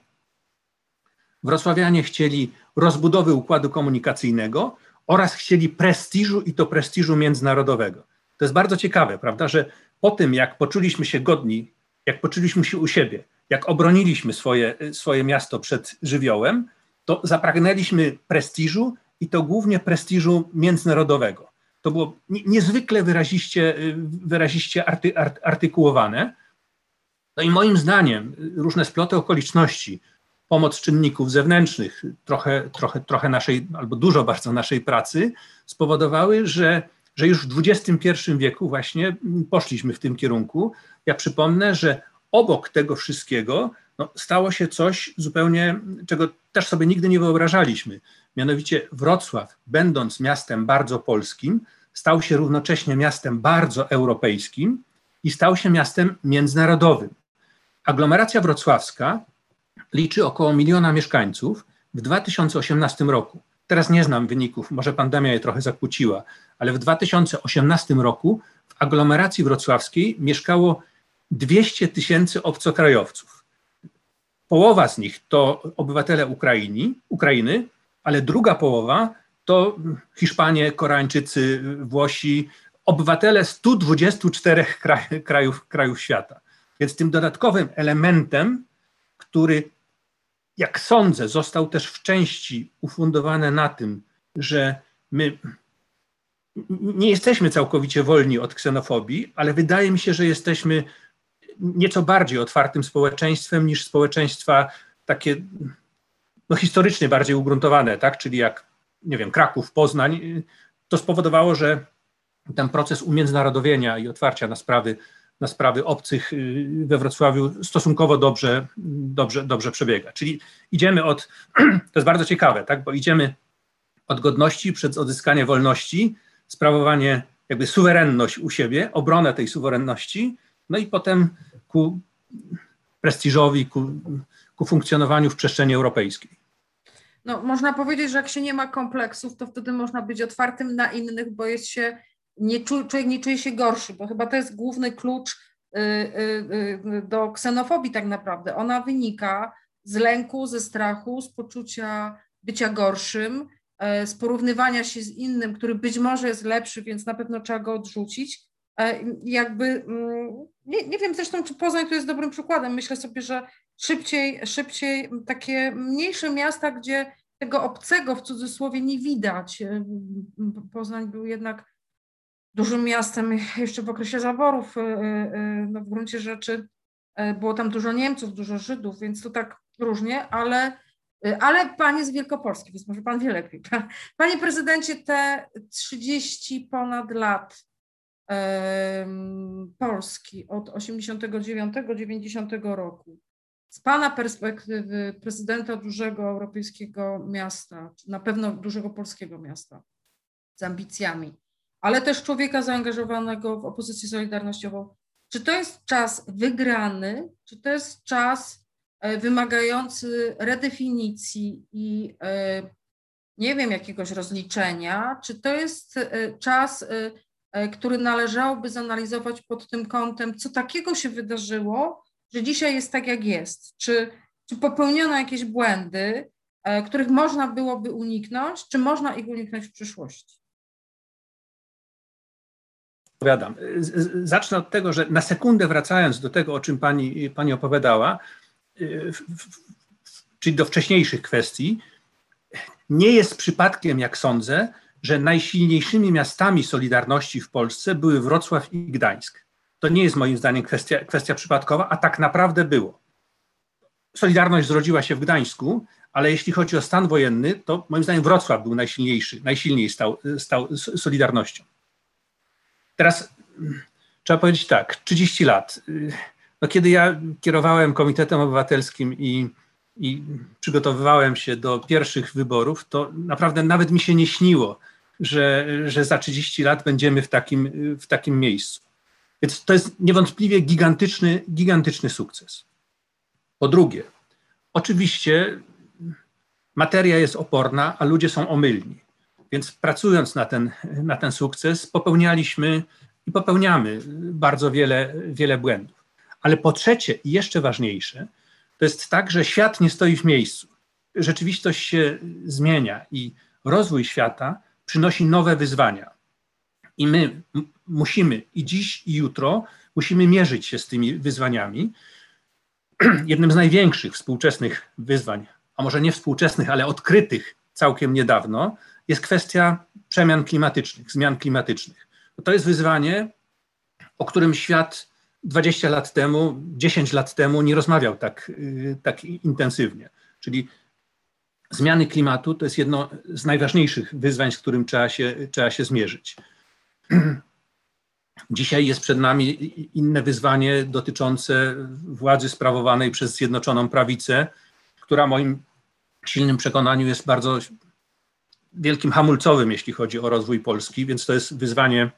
Wrocławianie chcieli rozbudowy układu komunikacyjnego oraz chcieli prestiżu, i to prestiżu międzynarodowego. To jest bardzo ciekawe, prawda, że po tym, jak poczuliśmy się godni, jak poczuliśmy się u siebie, jak obroniliśmy swoje miasto przed żywiołem, to zapragnęliśmy prestiżu, i to głównie prestiżu międzynarodowego. To było niezwykle wyraziście artykułowane. No i moim zdaniem różne sploty okoliczności, pomoc czynników zewnętrznych, trochę naszej, albo dużo bardzo naszej pracy spowodowały, że już w XXI wieku właśnie poszliśmy w tym kierunku. Ja przypomnę, że obok tego wszystkiego stało się coś zupełnie, czego też sobie nigdy nie wyobrażaliśmy. Mianowicie Wrocław, będąc miastem bardzo polskim, stał się równocześnie miastem bardzo europejskim i stał się miastem międzynarodowym. Aglomeracja wrocławska liczy około 1 miliona mieszkańców w 2018 roku. Teraz nie znam wyników, może pandemia je trochę zakłóciła, ale w 2018 roku w aglomeracji wrocławskiej mieszkało 200 000 obcokrajowców. Połowa z nich to obywatele Ukrainy, ale druga połowa to Hiszpanie, Koreańczycy, Włosi, obywatele 124 krajów świata. Więc tym dodatkowym elementem, który, jak sądzę, został też w części ufundowany na tym, że my nie jesteśmy całkowicie wolni od ksenofobii, ale wydaje mi się, że jesteśmy nieco bardziej otwartym społeczeństwem niż społeczeństwa takie historycznie bardziej ugruntowane, tak? Czyli jak, nie wiem, Kraków, Poznań. To spowodowało, że ten proces umiędzynarodowienia i otwarcia na sprawy na sprawy obcych we Wrocławiu stosunkowo dobrze przebiega. Czyli idziemy od, to jest bardzo ciekawe, tak, bo idziemy od godności przez odzyskanie wolności, sprawowanie, jakby suwerenność u siebie, obronę tej suwerenności, no i potem ku prestiżowi, ku funkcjonowaniu w przestrzeni europejskiej. No, można powiedzieć, że jak się nie ma kompleksów, to wtedy można być otwartym na innych, bo jest się, człowiek nie czuje się gorszy, bo chyba to jest główny klucz do ksenofobii tak naprawdę. Ona wynika z lęku, ze strachu, z poczucia bycia gorszym, z porównywania się z innym, który być może jest lepszy, więc na pewno trzeba go odrzucić. Jakby, nie wiem zresztą, czy Poznań tu jest dobrym przykładem. Myślę sobie, że szybciej takie mniejsze miasta, gdzie tego obcego w cudzysłowie nie widać. Poznań był jednak dużym miastem jeszcze w okresie zaborów. No w gruncie rzeczy było tam dużo Niemców, dużo Żydów, więc to tak różnie, ale pan jest wielkopolski, więc może pan wie lepiej. Panie prezydencie, te 30 ponad lat Polski od 89-90 roku, z pana perspektywy prezydenta dużego europejskiego miasta, na pewno dużego polskiego miasta, z ambicjami, ale też człowieka zaangażowanego w opozycję solidarnościową, czy to jest czas wygrany, czy to jest czas wymagający redefinicji i nie wiem, jakiegoś rozliczenia, czy to jest czas, który należałoby zanalizować pod tym kątem, co takiego się wydarzyło, że dzisiaj jest tak, jak jest. Czy popełniono jakieś błędy, których można byłoby uniknąć, czy można ich uniknąć w przyszłości? Odpowiadam. Zacznę od tego, że na sekundę wracając do tego, o czym pani opowiadała, czyli do wcześniejszych kwestii, nie jest przypadkiem, jak sądzę, że najsilniejszymi miastami Solidarności w Polsce były Wrocław i Gdańsk. To nie jest moim zdaniem kwestia przypadkowa, a tak naprawdę było. Solidarność zrodziła się w Gdańsku, ale jeśli chodzi o stan wojenny, to moim zdaniem Wrocław był najsilniej stał Solidarnością. Teraz trzeba powiedzieć tak, 30 lat. No, kiedy ja kierowałem Komitetem Obywatelskim i przygotowywałem się do pierwszych wyborów, to naprawdę nawet mi się nie śniło, że za 30 lat będziemy w takim miejscu. Więc to jest niewątpliwie gigantyczny sukces. Po drugie, oczywiście materia jest oporna, a ludzie są omylni. Więc pracując na ten sukces popełnialiśmy i popełniamy bardzo wiele błędów. Ale po trzecie i jeszcze ważniejsze, to jest tak, że świat nie stoi w miejscu. Rzeczywistość się zmienia i rozwój świata przynosi nowe wyzwania. I my musimy i dziś, i jutro musimy mierzyć się z tymi wyzwaniami. Jednym z największych współczesnych wyzwań, a może nie współczesnych, ale odkrytych całkiem niedawno, jest kwestia przemian klimatycznych, zmian klimatycznych. To jest wyzwanie, o którym świat 20 lat temu, 10 lat temu nie rozmawiał tak intensywnie. Czyli zmiany klimatu to jest jedno z najważniejszych wyzwań, z którym trzeba się zmierzyć. Dzisiaj jest przed nami inne wyzwanie dotyczące władzy sprawowanej przez Zjednoczoną Prawicę, która w moim silnym przekonaniu jest bardzo wielkim hamulcowym, jeśli chodzi o rozwój Polski, więc to jest wyzwanie,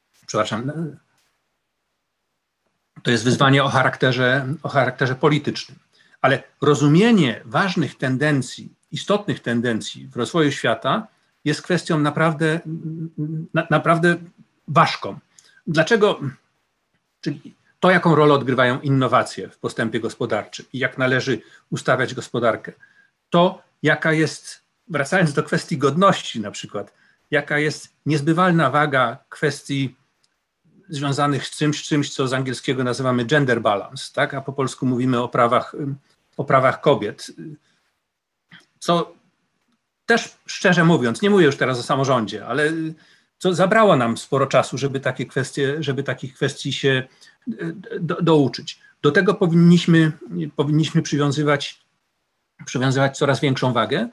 to jest wyzwanie o charakterze politycznym. Ale rozumienie ważnych tendencji, istotnych tendencji w rozwoju świata jest kwestią naprawdę ważką. Dlaczego? Czyli to, jaką rolę odgrywają innowacje w postępie gospodarczym i jak należy ustawiać gospodarkę. To, jaka jest, wracając do kwestii godności na przykład, jaka jest niezbywalna waga kwestii związanych z czymś, co z angielskiego nazywamy gender balance, tak? A po polsku mówimy o prawach kobiet. Co też szczerze mówiąc, nie mówię już teraz o samorządzie, ale co zabrało nam sporo czasu, żeby takich kwestii się douczyć. Do tego powinniśmy przywiązywać coraz większą wagę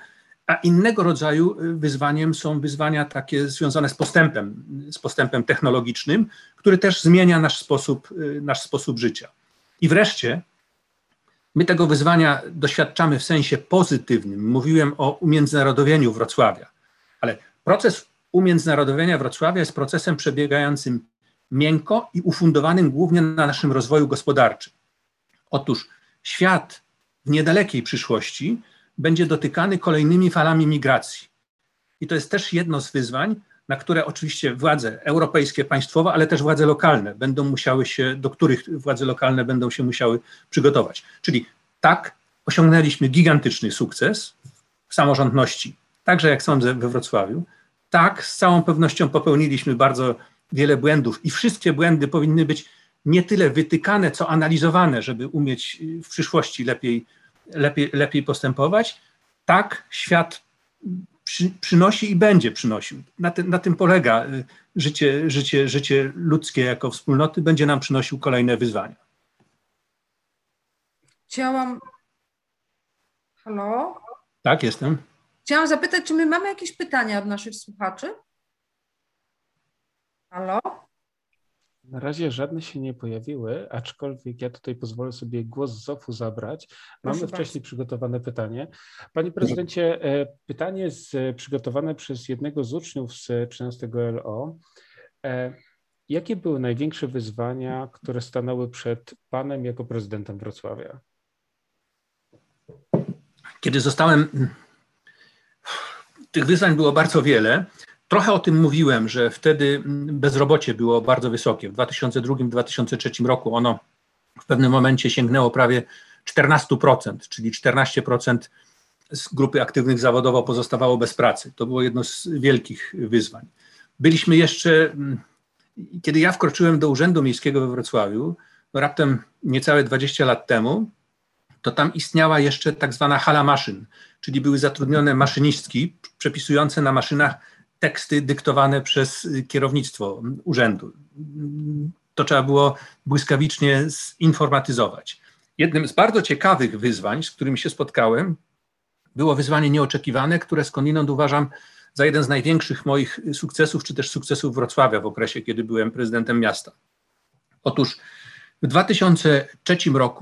A innego rodzaju wyzwaniem są wyzwania takie związane z postępem technologicznym, który też zmienia nasz sposób życia. I wreszcie my tego wyzwania doświadczamy w sensie pozytywnym. Mówiłem o umiędzynarodowieniu Wrocławia, ale proces umiędzynarodowienia Wrocławia jest procesem przebiegającym miękko i ufundowanym głównie na naszym rozwoju gospodarczym. Otóż świat w niedalekiej przyszłości będzie dotykany kolejnymi falami migracji. I to jest też jedno z wyzwań, na które oczywiście władze europejskie, państwowe, ale też władze lokalne do których władze lokalne będą się musiały przygotować. Czyli tak, osiągnęliśmy gigantyczny sukces w samorządności, także jak sądzę we Wrocławiu. Tak, z całą pewnością popełniliśmy bardzo wiele błędów i wszystkie błędy powinny być nie tyle wytykane, co analizowane, żeby umieć w przyszłości lepiej postępować. Tak, świat przynosi i będzie przynosił. Na tym polega życie ludzkie jako wspólnoty, będzie nam przynosił kolejne wyzwania. Halo? Tak, jestem. Chciałam zapytać, czy my mamy jakieś pytania od naszych słuchaczy? Halo? Na razie żadne się nie pojawiły, aczkolwiek ja tutaj pozwolę sobie głos z ZOF-u zabrać. Mamy wcześniej przygotowane pytanie. Panie prezydencie, pytanie przygotowane przez jednego z uczniów z 13 LO. Jakie były największe wyzwania, które stanęły przed panem jako prezydentem Wrocławia? Kiedy zostałem, tych wyzwań było bardzo wiele. Trochę o tym mówiłem, że wtedy bezrobocie było bardzo wysokie. W 2002-2003 roku ono w pewnym momencie sięgnęło prawie 14%, czyli 14% z grupy aktywnych zawodowo pozostawało bez pracy. To było jedno z wielkich wyzwań. Byliśmy jeszcze, kiedy ja wkroczyłem do Urzędu Miejskiego we Wrocławiu, no raptem niecałe 20 lat temu, to tam istniała jeszcze tak zwana hala maszyn, czyli były zatrudnione maszynistki przepisujące na maszynach teksty dyktowane przez kierownictwo urzędu. To trzeba było błyskawicznie zinformatyzować. Jednym z bardzo ciekawych wyzwań, z którymi się spotkałem, było wyzwanie nieoczekiwane, które skądinąd uważam za jeden z największych moich sukcesów, czy też sukcesów Wrocławia w okresie, kiedy byłem prezydentem miasta. Otóż w 2003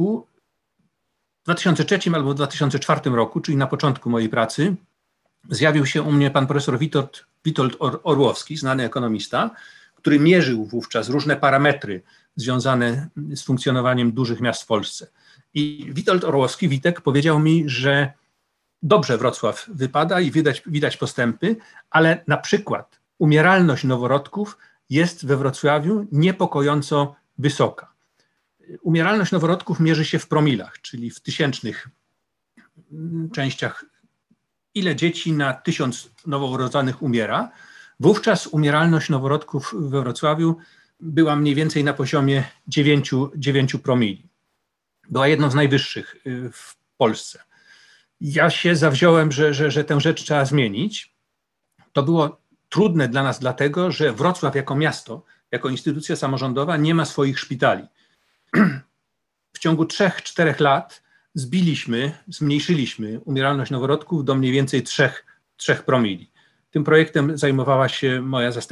albo w 2004 roku, czyli na początku mojej pracy, zjawił się u mnie pan profesor Witold Orłowski, znany ekonomista, który mierzył wówczas różne parametry związane z funkcjonowaniem dużych miast w Polsce. I Witold Orłowski, Witek, powiedział mi, że dobrze Wrocław wypada i widać postępy, ale na przykład umieralność noworodków jest we Wrocławiu niepokojąco wysoka. Umieralność noworodków mierzy się w promilach, czyli w tysięcznych częściach, ile dzieci na 1000 noworodzonych umiera. Wówczas umieralność noworodków we Wrocławiu była mniej więcej na poziomie 9 promili. Była jedną z najwyższych w Polsce. Ja się zawziąłem, że tę rzecz trzeba zmienić. To było trudne dla nas dlatego, że Wrocław jako miasto, jako instytucja samorządowa nie ma swoich szpitali. W ciągu 3-4 lat zmniejszyliśmy umieralność noworodków do mniej więcej 3 promili. Tym projektem zajmowała się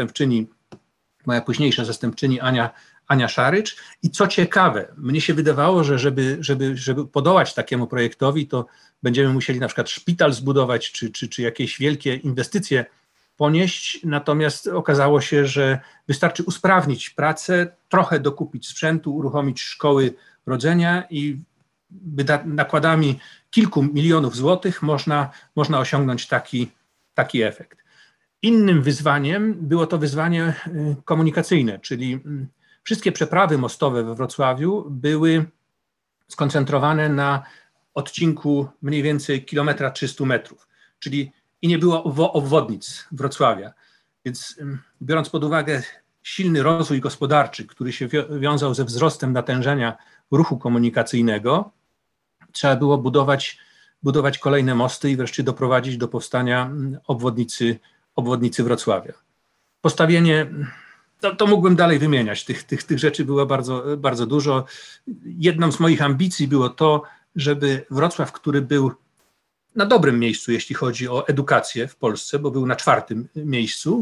moja późniejsza zastępczyni Ania Szarycz. I co ciekawe, mnie się wydawało, że żeby podołać takiemu projektowi, to będziemy musieli na przykład szpital zbudować, czy jakieś wielkie inwestycje ponieść. Natomiast okazało się, że wystarczy usprawnić pracę, trochę dokupić sprzętu, uruchomić szkoły rodzenia i nakładami kilku milionów złotych można osiągnąć taki efekt. Innym wyzwaniem było to wyzwanie komunikacyjne, czyli wszystkie przeprawy mostowe we Wrocławiu były skoncentrowane na odcinku mniej więcej 1,3 metrów, czyli i nie było obwodnic Wrocławia. Więc biorąc pod uwagę silny rozwój gospodarczy, który się wiązał ze wzrostem natężenia ruchu komunikacyjnego, trzeba było budować kolejne mosty i wreszcie doprowadzić do powstania obwodnicy Wrocławia. Postawienie, to mógłbym dalej wymieniać, tych rzeczy było bardzo, bardzo dużo. Jedną z moich ambicji było to, żeby Wrocław, który był na dobrym miejscu, jeśli chodzi o edukację w Polsce, bo był na 4. miejscu,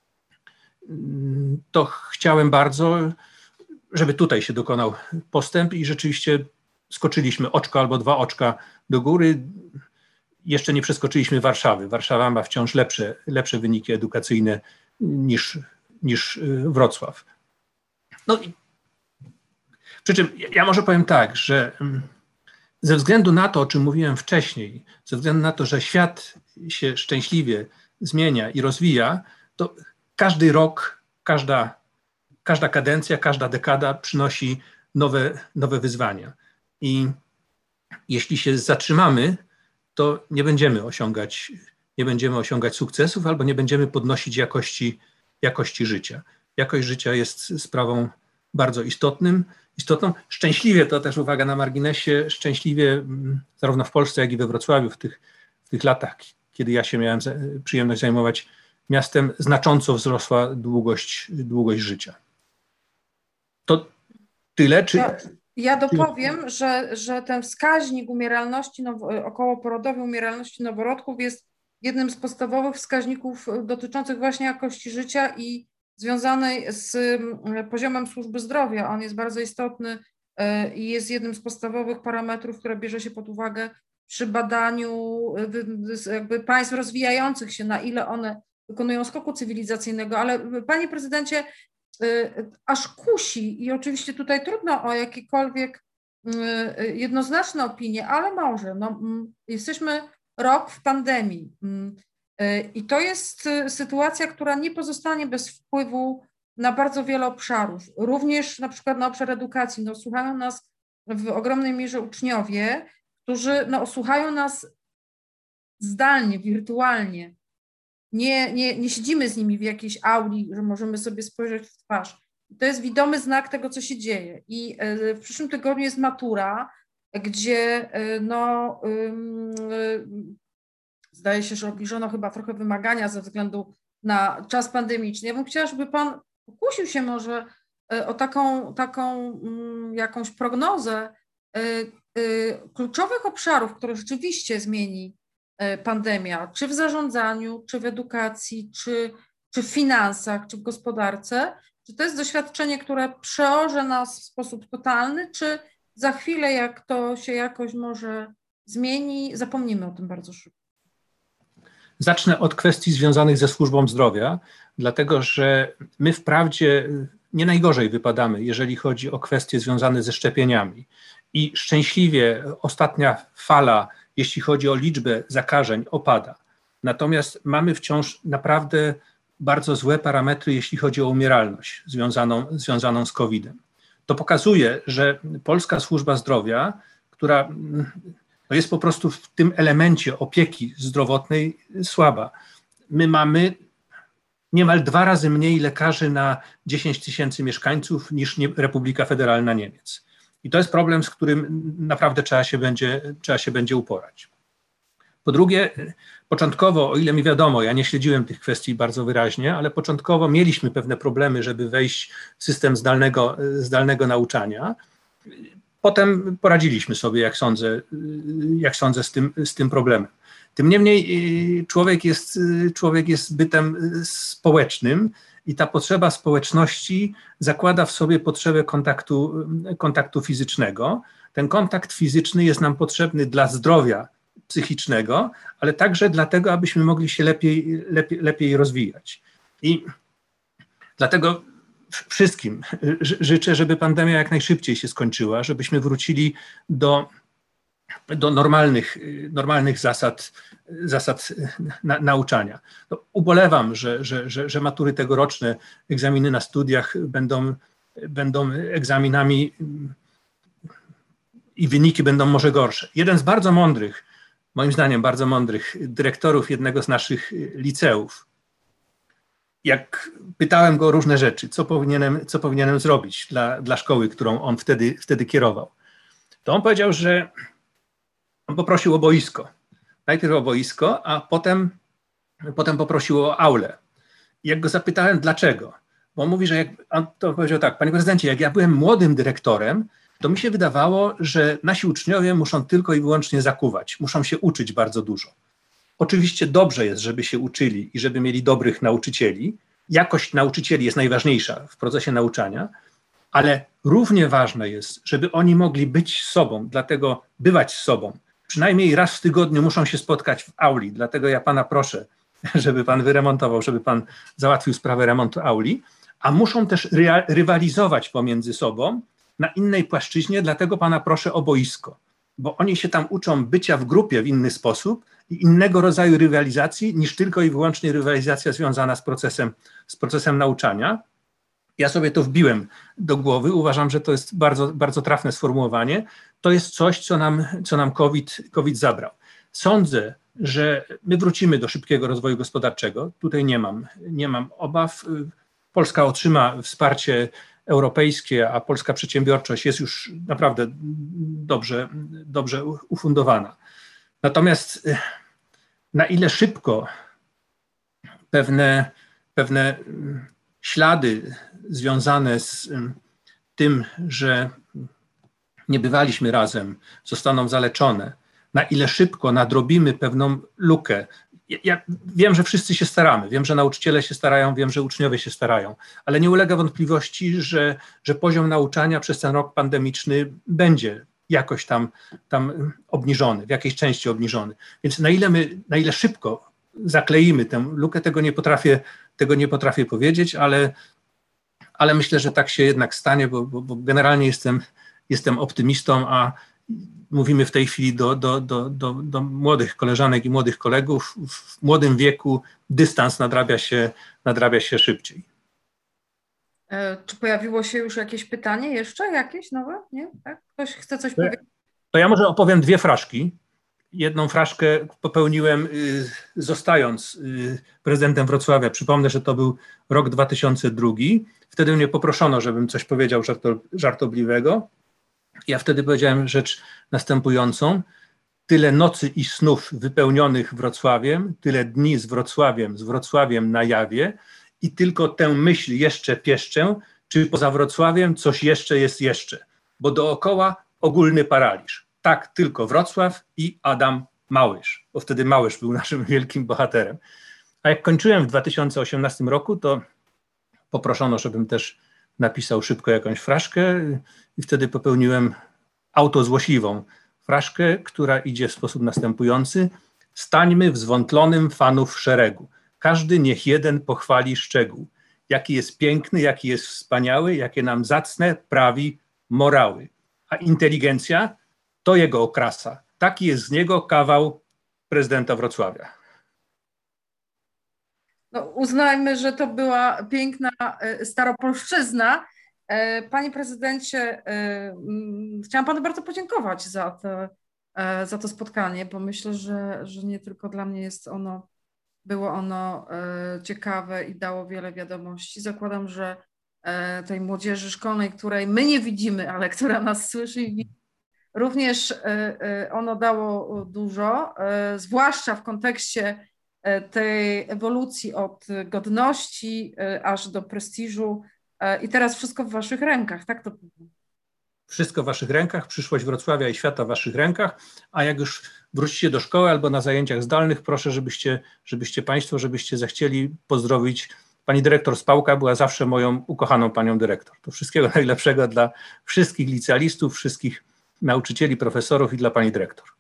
to chciałem bardzo, żeby tutaj się dokonał postęp i rzeczywiście skoczyliśmy oczko albo 2 oczka do góry. Jeszcze nie przeskoczyliśmy Warszawy. Warszawa ma wciąż lepsze wyniki edukacyjne niż Wrocław. No i przy czym ja może powiem tak, że ze względu na to, o czym mówiłem wcześniej, ze względu na to, że świat się szczęśliwie zmienia i rozwija, to każdy rok, każda kadencja, każda dekada przynosi nowe wyzwania. I jeśli się zatrzymamy, to nie będziemy osiągać sukcesów albo nie będziemy podnosić jakości życia. Jakość życia jest sprawą bardzo istotną. Szczęśliwie, to też uwaga na marginesie, szczęśliwie zarówno w Polsce, jak i we Wrocławiu w tych latach, kiedy ja się miałem przyjemność zajmować miastem, znacząco wzrosła długość życia. To tyle, czy... Ja dopowiem, że ten wskaźnik umieralności, okołoporodowej umieralności noworodków jest jednym z podstawowych wskaźników dotyczących właśnie jakości życia i związanej z poziomem służby zdrowia. On jest bardzo istotny i jest jednym z podstawowych parametrów, które bierze się pod uwagę przy badaniu jakby państw rozwijających się, na ile one wykonują skoku cywilizacyjnego. Ale panie prezydencie, aż kusi i oczywiście tutaj trudno o jakiekolwiek jednoznaczne opinie, ale może. Jesteśmy rok w pandemii i to jest sytuacja, która nie pozostanie bez wpływu na bardzo wiele obszarów, również na przykład na obszar edukacji. Słuchają nas w ogromnej mierze uczniowie, którzy słuchają nas zdalnie, wirtualnie. Nie siedzimy z nimi w jakiejś auli, że możemy sobie spojrzeć w twarz. To jest widomy znak tego, co się dzieje. I w przyszłym tygodniu jest matura, gdzie zdaje się, że obniżono chyba trochę wymagania ze względu na czas pandemiczny. Ja bym chciała, żeby pan pokusił się może o taką jakąś prognozę kluczowych obszarów, które rzeczywiście zmieni pandemia, czy w zarządzaniu, czy w edukacji, czy w finansach, czy w gospodarce. Czy to jest doświadczenie, które przeorze nas w sposób totalny, czy za chwilę, jak to się jakoś może zmieni, zapomnimy o tym bardzo szybko? Zacznę od kwestii związanych ze służbą zdrowia, dlatego że my wprawdzie nie najgorzej wypadamy, jeżeli chodzi o kwestie związane ze szczepieniami. I szczęśliwie ostatnia fala, jeśli chodzi o liczbę zakażeń, opada. Natomiast mamy wciąż naprawdę bardzo złe parametry, jeśli chodzi o umieralność związaną z COVID-em. To pokazuje, że polska służba zdrowia, która jest po prostu w tym elemencie opieki zdrowotnej słaba. My mamy niemal 2 razy mniej lekarzy na 10 000 mieszkańców niż Republika Federalna Niemiec. I to jest problem, z którym naprawdę trzeba się będzie uporać. Po drugie, początkowo, o ile mi wiadomo, ja nie śledziłem tych kwestii bardzo wyraźnie, ale początkowo mieliśmy pewne problemy, żeby wejść w system zdalnego nauczania. Potem poradziliśmy sobie, jak sądzę, z tym problemem. Tym niemniej człowiek jest bytem społecznym i ta potrzeba społeczności zakłada w sobie potrzebę kontaktu fizycznego. Ten kontakt fizyczny jest nam potrzebny dla zdrowia psychicznego, ale także dlatego, abyśmy mogli się lepiej rozwijać. I dlatego wszystkim życzę, żeby pandemia jak najszybciej się skończyła, żebyśmy wrócili do normalnych zasad nauczania. Ubolewam, że matury tegoroczne, egzaminy na studiach będą egzaminami i wyniki będą może gorsze. Jeden z bardzo mądrych, moim zdaniem bardzo mądrych dyrektorów jednego z naszych liceów, jak pytałem go o różne rzeczy, co powinienem zrobić dla szkoły, którą on wtedy kierował, to on powiedział, że on poprosił o boisko. Najpierw o boisko, a potem poprosił o aulę. I jak go zapytałem, dlaczego, bo on mówi, że on to powiedział tak: panie prezydencie, jak ja byłem młodym dyrektorem, to mi się wydawało, że nasi uczniowie muszą tylko i wyłącznie zakuwać, muszą się uczyć bardzo dużo. Oczywiście dobrze jest, żeby się uczyli i żeby mieli dobrych nauczycieli. Jakość nauczycieli jest najważniejsza w procesie nauczania, ale równie ważne jest, żeby oni mogli być sobą, dlatego bywać sobą. Przynajmniej raz w tygodniu muszą się spotkać w auli, dlatego ja pana proszę, żeby pan wyremontował, żeby pan załatwił sprawę remontu auli, a muszą też rywalizować pomiędzy sobą na innej płaszczyźnie, dlatego pana proszę o boisko, bo oni się tam uczą bycia w grupie w inny sposób i innego rodzaju rywalizacji niż tylko i wyłącznie rywalizacja związana z procesem nauczania. Ja sobie to wbiłem do głowy, uważam, że to jest bardzo, bardzo trafne sformułowanie. To jest coś, co nam COVID zabrał. Sądzę, że my wrócimy do szybkiego rozwoju gospodarczego. Tutaj nie mam obaw. Polska otrzyma wsparcie europejskie, a polska przedsiębiorczość jest już naprawdę dobrze ufundowana. Natomiast na ile szybko pewne ślady związane z tym, że nie bywaliśmy razem, zostaną zaleczone, na ile szybko nadrobimy pewną lukę. Ja wiem, że wszyscy się staramy, wiem, że nauczyciele się starają, wiem, że uczniowie się starają, ale nie ulega wątpliwości, że poziom nauczania przez ten rok pandemiczny będzie jakoś tam obniżony, w jakiejś części obniżony. Więc na ile szybko zakleimy tę lukę, tego nie potrafię powiedzieć, ale myślę, że tak się jednak stanie, bo generalnie jestem optymistą, a mówimy w tej chwili do młodych koleżanek i młodych kolegów. W młodym wieku dystans nadrabia się szybciej. Czy pojawiło się już jakieś pytanie jeszcze? Jakieś nowe? Nie? Tak? Ktoś chce coś powiedzieć? To ja może opowiem dwie fraszki. Jedną fraszkę popełniłem zostając prezydentem Wrocławia. Przypomnę, że to był rok 2002. Wtedy mnie poproszono, żebym coś powiedział żartobliwego. Ja wtedy powiedziałem rzecz następującą. Tyle nocy i snów wypełnionych Wrocławiem, tyle dni z Wrocławiem na jawie i tylko tę myśl jeszcze pieszczę, czy poza Wrocławiem coś jeszcze jest jeszcze, bo dookoła ogólny paraliż. Tak, tylko Wrocław i Adam Małysz, bo wtedy Małysz był naszym wielkim bohaterem. A jak kończyłem w 2018 roku, to poproszono, żebym też napisał szybko jakąś fraszkę i wtedy popełniłem autozłośliwą fraszkę, która idzie w sposób następujący. Stańmy w zwątlonym fanów szeregu. Każdy niech jeden pochwali szczegół. Jaki jest piękny, jaki jest wspaniały, jakie nam zacne prawi morały. A inteligencja to jego okrasa. Taki jest z niego kawał prezydenta Wrocławia. No, uznajmy, że to była piękna staropolszczyzna. Panie prezydencie, chciałam panu bardzo podziękować za to spotkanie, bo myślę, że nie tylko dla mnie było ono ciekawe i dało wiele wiadomości. Zakładam, że tej młodzieży szkolnej, której my nie widzimy, ale która nas słyszy i widzi, również ono dało dużo, zwłaszcza w kontekście tej ewolucji od godności aż do prestiżu i teraz wszystko w waszych rękach, tak to powiem? Wszystko w waszych rękach, przyszłość Wrocławia i świata w waszych rękach, a jak już wrócicie do szkoły albo na zajęciach zdalnych, proszę, żebyście zechcieli pozdrowić. Pani dyrektor Spałka była zawsze moją ukochaną panią dyrektor. To wszystkiego najlepszego dla wszystkich licealistów, wszystkich nauczycieli, profesorów i dla pani dyrektor.